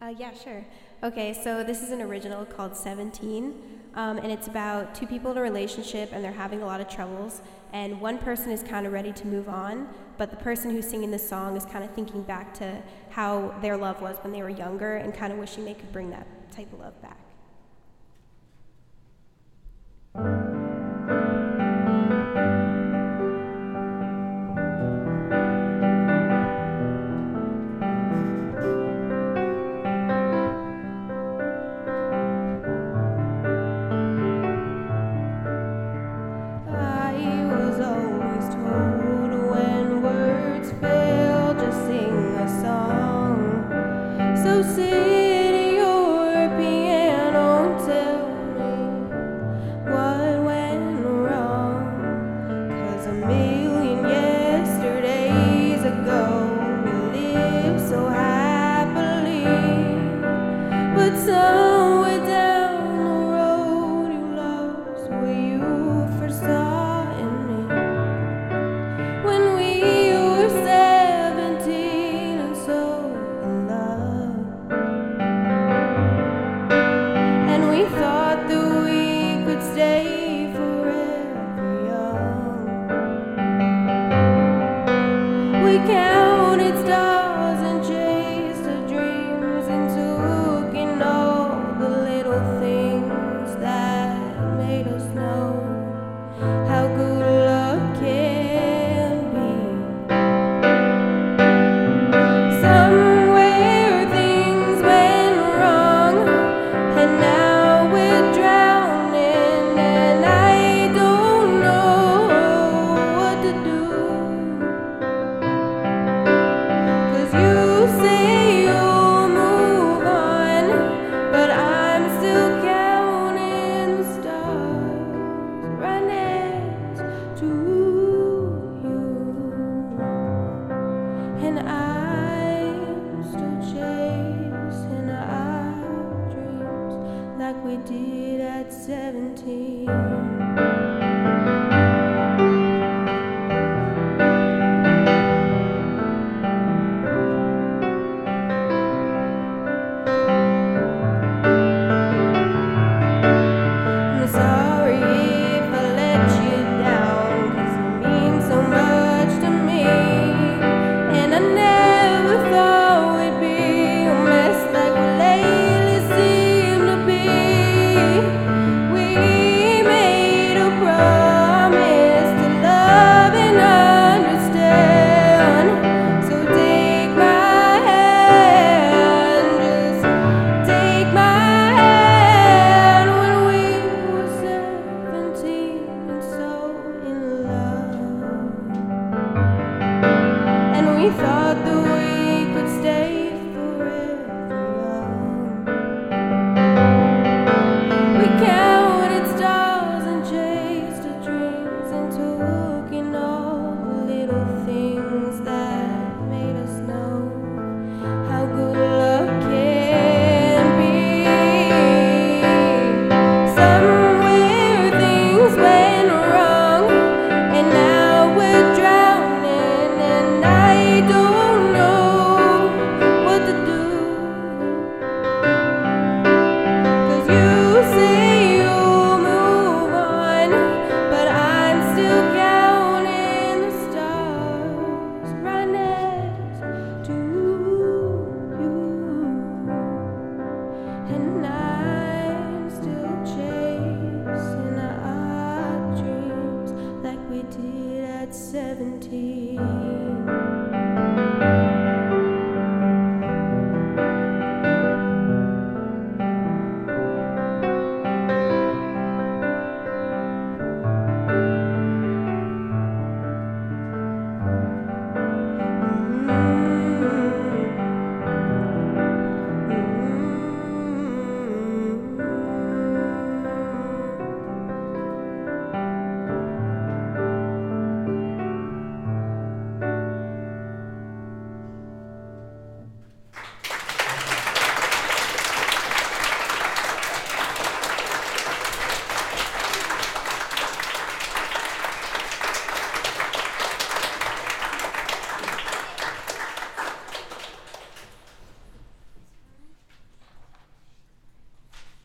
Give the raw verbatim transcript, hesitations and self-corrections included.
Uh, yeah, sure. Okay, so this is an original called seventeen, um, and it's about two people in a relationship and they're having a lot of troubles, and one person is kind of ready to move on, but the person who's singing the song is kind of thinking back to how their love was when they were younger and kind of wishing they could bring that type of love back. I was always told when words fail, just sing a song. So sit at your piano and tell me what went wrong. 'Cause a million yesterdays ago we lived so happily, but somewhere down the road you lost where you first saw in me. When we were seventeen and so in love, and we thought that we could stay forever young. We counted stars and chased our dreams and took in all the little things that made us know how good love can be. Somewhere things went wrong, and now we're drowning, and I don't know what to do. 'Cause you say you'll move on, but I'm still counting the stars right next to you. And I'm still chasing our dreams like we did at seventeen.